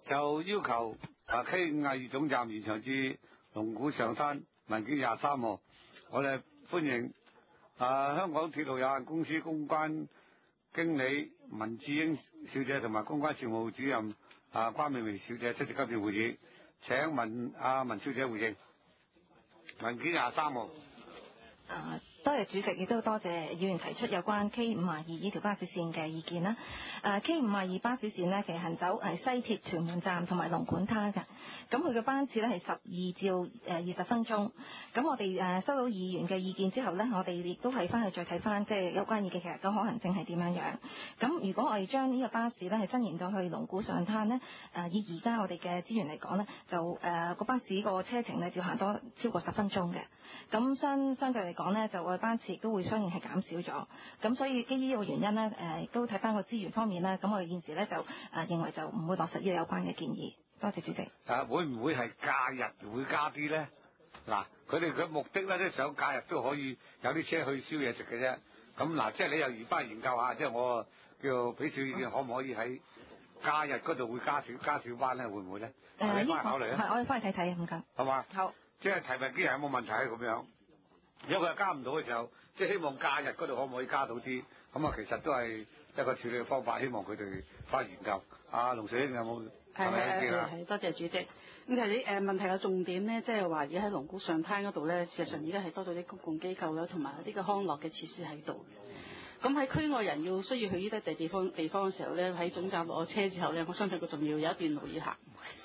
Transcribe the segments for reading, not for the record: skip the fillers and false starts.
就要求K52總站延長至龍鼓上灘文景23號。我哋歡迎香港鐵路有限公司公關經理文志英小姐同埋公關事務主任關美薇小姐出席今次會議，請文小姐回應。文景23號。 多謝主席，亦都多謝議員提出有關 K52呢條巴士線嘅意見啦。K52巴士線呢，其實行走西鐵屯門站同埋龍鼓灘嘅，咁佢嘅班次呢係12至20分鐘。咁我哋收到議員嘅意見之後呢，我哋亦都係翻去再睇翻即係有關意見其實個可行性係點樣樣。咁如果我哋將呢個巴士呢係伸延到去龍鼓上灘呢，以而家我哋嘅資源嚟講呢，就個巴士個車程呢就行多超過10分鐘嘅。咁相對嚟講呢，就個班次亦都會相應係減少咗。咁所以基於呢個原因呢，都睇翻個資源方面啦。咁我哋現時呢，就認為就唔會落實呢個有關嘅建議。多謝主席。 會唔會係假日會加啲呢？嗱，佢哋嘅目的呢，都想假日都可以有啲車去燒嘢食嘅啫。咁嗱，即係你又研翻研究下，即係我叫俾少意見，可唔可以喺假日嗰度會加小班呢？會唔會呢？你翻去考慮啊。 係，我哋翻去睇睇，唔該。 係嘛？ 好。 即係提物機有冇問題咁樣？如果佢又加唔到嘅時候，即係希望假日嗰度可唔可以加到啲？咁其實都係一個處理嘅方法，希望佢哋翻去研究。龍水英有冇？ 係多謝主席。咁其實問題嘅重點呢，即係話而家喺龍鼓上灘嗰度呢，事實上而家係多咗啲公共機構啦，同埋呢個康樂嘅設施喺度。咁喺區外人需要去呢啲地方嘅時候呢，喺總站落咗車之後呢，我相信佢仲要有一段路要行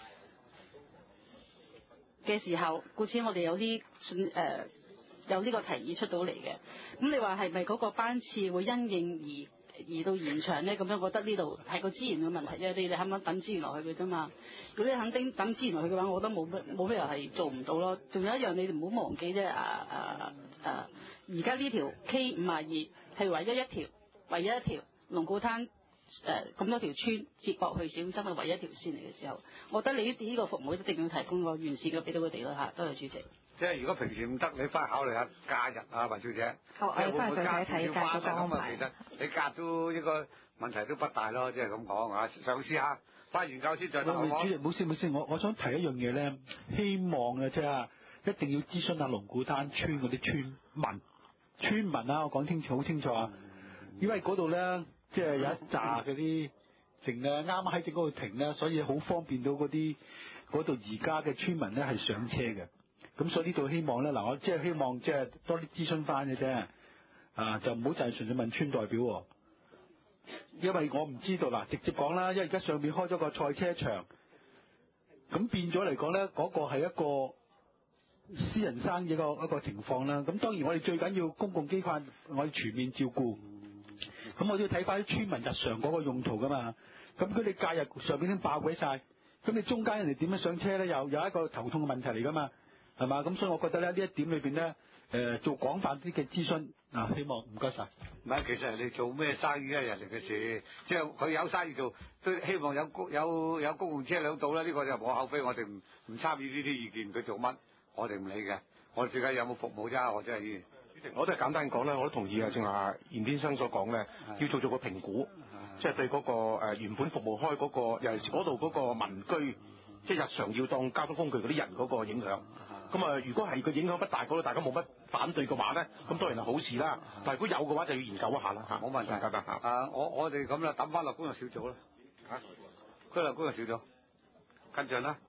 嘅時候，故此我哋有啲有呢個提議出到嚟嘅。咁你話係咪嗰個班次會因應而到延長呢？咁樣我覺得呢度係個資源嘅問題啫。你哋肯唔肯等資源落去嘅啫嘛？如果你肯定等資源落去嘅話，我覺得冇咩人係做唔到咯。仲有一樣你哋唔好忘記啫。而家呢條 K52係唯一一條龍鼓灘咁多條村接駁去市中心嘅唯一一條線嚟嘅時候，我覺得你呢個服務一定要提供個完善嘅俾到佢哋咯嚇。多謝主席。 即係如果平時唔得，你翻去考慮下假日文小姐。 好，我哋翻去再睇假個安排。 其實你假都應該問題都不大咯，即係咁講啊，嘗試下翻研究先再講。 主席，冇事，我想提一樣嘢咧，希望即係一定要諮詢下龍鼓灘村嗰啲村民啊，我講清楚好清楚啊，因為嗰度咧即係有一紮嗰啲停咧，啱啱喺正嗰度停咧，所以好方便到嗰度而家嘅村民咧係上車嘅。咁所以呢度希望咧，我即係希望即係多啲諮詢翻嘅啫，就唔好就係純粹問村代表，因為我唔知道直接講啦，因為而家上面開咗個賽車場，咁變咗嚟講咧，嗰個係一個私人生意一個情況啦。咁當然我哋最緊要公共機關我哋全面照顧，咁我都要睇翻啲村民日常嗰個用途噶嘛。咁佢哋假日上面已經爆鬼晒，咁你中間人哋點樣上車咧？又有一個頭痛嘅問題嚟噶嘛。係嘛？咁所以我覺得咧呢一點裏邊咧，做廣泛啲嘅諮詢希望唔該晒。 唔係，其實人哋做咩生意咧，人哋嘅事，即係佢有生意做，都希望有公共車輛到啦。呢個就無可厚非，我哋唔參與呢啲意見，佢做乜我哋唔理嘅。我哋最緊有冇服務啫，我真係。 主席，我都係簡單講咧，我都同意正話嚴先生所講咧，要做個評估，即係對嗰個原本服務開嗰個，尤其是嗰度嗰個民居，即係日常要當交通工具嗰啲人嗰個影響。咁如果係個影響不大，嗰度大家冇乜反對嘅話咧，咁當然係好事啦。但係如果有嘅話，就要研究一下啦嚇。 冇問題，我哋咁啦，抌翻落工作小組啦，區內工作小組跟進啦。